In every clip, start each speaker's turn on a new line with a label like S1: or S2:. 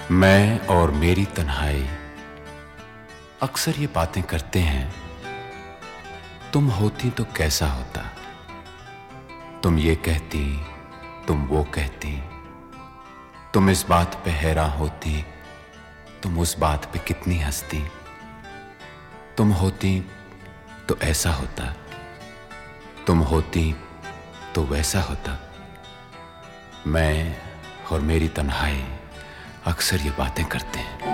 S1: मैं और मेरी तन्हाई अक्सर ये बातें करते हैं, तुम होती तो कैसा होता। तुम ये कहती, तुम वो कहती, तुम इस बात पे हैरान होती, तुम उस बात पे कितनी हंसती। तुम होती तो ऐसा होता, तुम होती तो वैसा होता। मैं और मेरी तन्हाई अक्सर ये बातें करते हैं।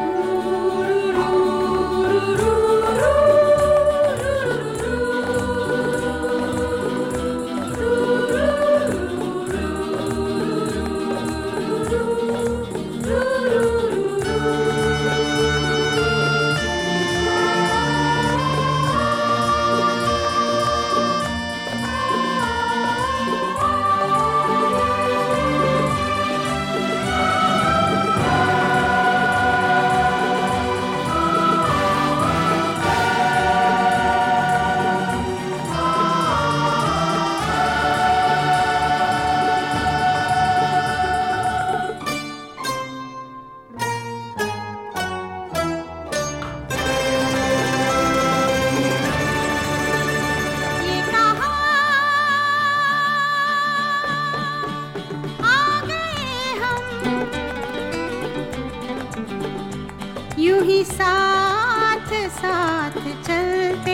S2: यूं ही साथ साथ चलते,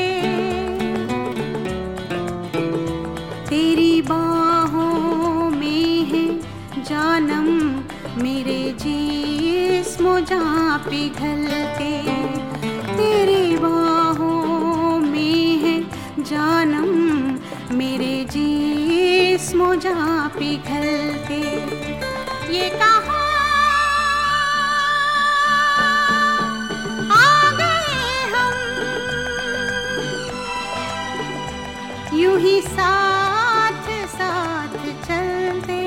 S2: तेरी बाहों में है जानम, मेरे जिस्म जां पिघलते। तेरी बाहों में है जानम, मेरे जिस्म जां पिघलते। ये कहा यूं ही साथ साथ चलते।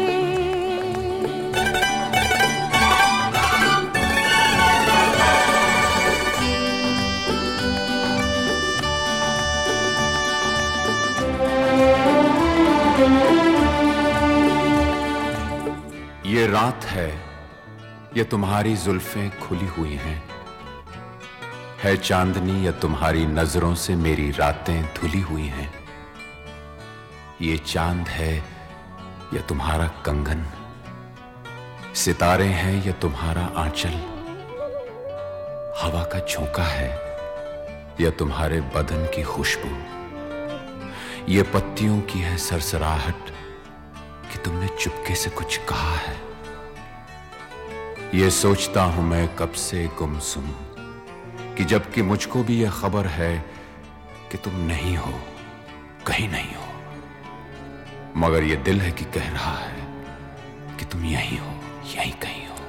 S1: ये रात है, ये तुम्हारी जुल्फें खुली हुई हैं, है चांदनी या तुम्हारी नजरों से मेरी रातें धुली हुई हैं। ये चांद है या तुम्हारा कंगन, सितारे हैं या तुम्हारा आंचल, हवा का झोंका है या तुम्हारे बदन की खुशबू। ये पत्तियों की है सरसराहट कि तुमने चुपके से कुछ कहा है। ये सोचता हूं मैं कब से गुमसुम कि जबकि मुझको भी यह खबर है कि तुम नहीं हो, कहीं नहीं हो, मगर ये दिल है कि कह रहा है कि तुम यहीं हो, यहीं कहीं हो।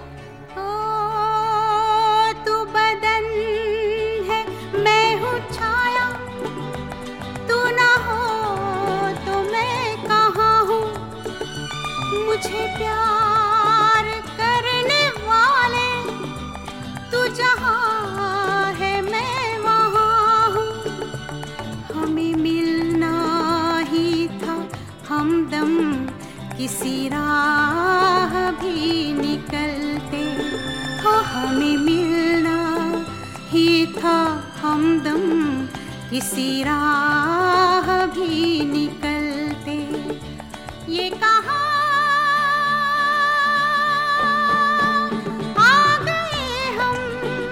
S2: तू बदन है, मैं हूँ छाया, तू ना हो तो मैं कहाँ हूँ। मुझे प्यार करने वाले तू जहाँ है मैं वहाँ हूँ। हमें मिलना ही था हमदम, किसी राह भी निकलते हो। हमें मिलना ही था हमदम, किसी राह भी निकलते। ये कहा आ गए हम,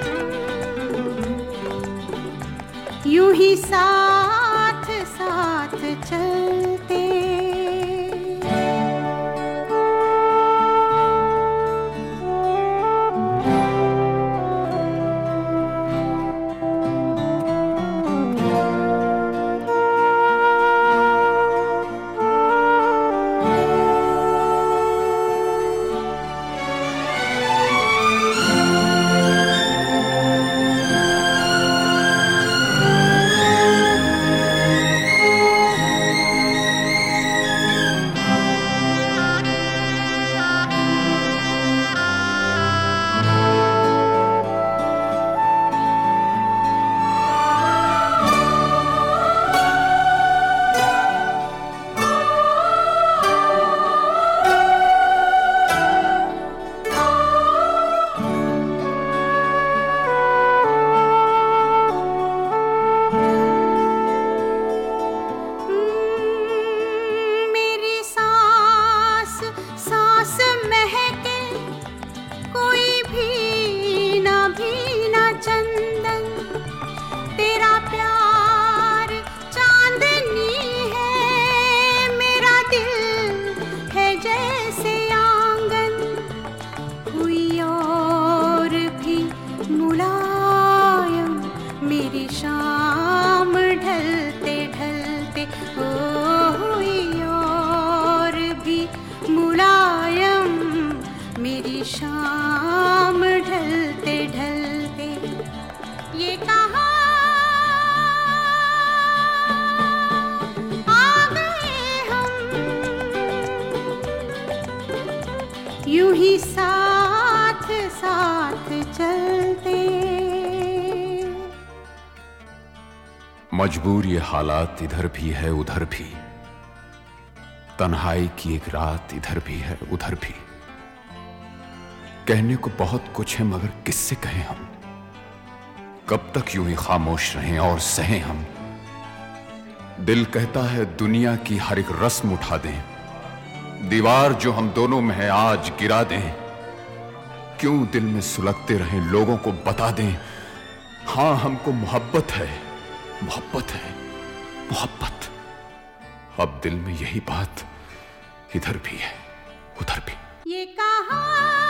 S2: यूं ही साथ साथ चलते। यूं ही साथ साथ चलते।
S1: मजबूर ये हालात इधर भी है उधर भी, तन्हाई की एक रात इधर भी है उधर भी। कहने को बहुत कुछ है मगर किससे कहें हम, कब तक यूं ही खामोश रहें और सहें हम। दिल कहता है दुनिया की हर एक रस्म उठा दें, दीवार जो हम दोनों में है आज गिरा दें। क्यों दिल में सुलगते रहें, लोगों को बता दें हां हमको मोहब्बत है, मोहब्बत है, मोहब्बत। अब दिल में यही बात इधर भी है उधर भी।
S2: ये कहां